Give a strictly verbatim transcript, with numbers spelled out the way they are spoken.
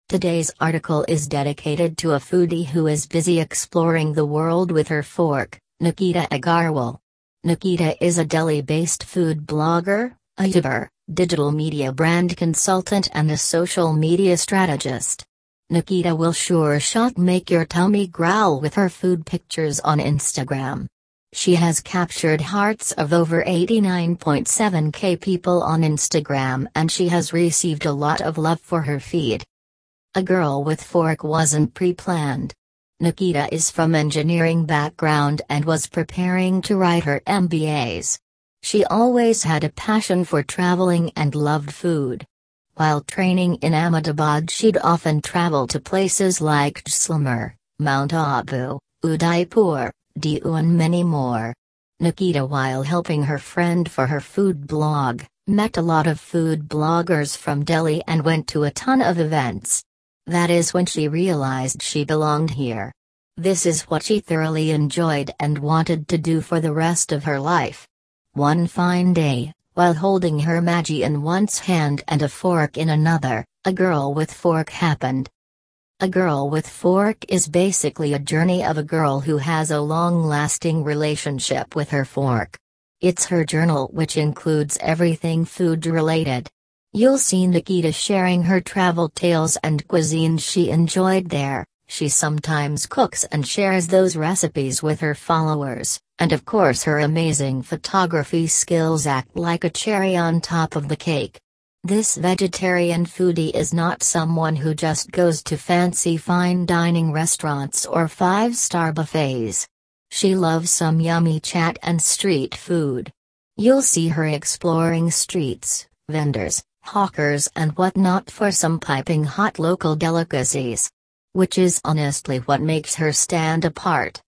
Today's article is dedicated to a foodie who is busy exploring the world with her fork, Nikita Agarwal. Nikita is a Delhi-based food blogger, a YouTuber, digital media brand consultant and a social media strategist. Nikita will sure shot make your tummy growl with her food pictures on Instagram. She has captured hearts of over eighty-nine point seven K people on Instagram and she has received a lot of love for her feed. A Girl with Fork wasn't pre-planned. Nikita is from engineering background and was preparing to write her M B As. She always had a passion for traveling and loved food. While training in Ahmedabad, she'd often travel to places like Jaisalmer, Mount Abu, Udaipur, Diu and many more. Nikita, while helping her friend for her food blog, met a lot of food bloggers from Delhi and went to a ton of events. That is when she realized she belonged here. This is what she thoroughly enjoyed and wanted to do for the rest of her life. One fine day, while holding her Maggi in one hand and a fork in another, A Girl with Fork happened. A Girl with Fork is basically a journey of a girl who has a long-lasting relationship with her fork. It's her journal which includes everything food-related. You'll see Nikita sharing her travel tales and cuisines she enjoyed there. She sometimes cooks and shares those recipes with her followers, and of course her amazing photography skills act like a cherry on top of the cake. This vegetarian foodie is not someone who just goes to fancy fine dining restaurants or five-star buffets. She loves some yummy chat and street food. You'll see her exploring streets, vendors, hawkers and whatnot for some piping hot local delicacies. Which is honestly what makes her stand apart.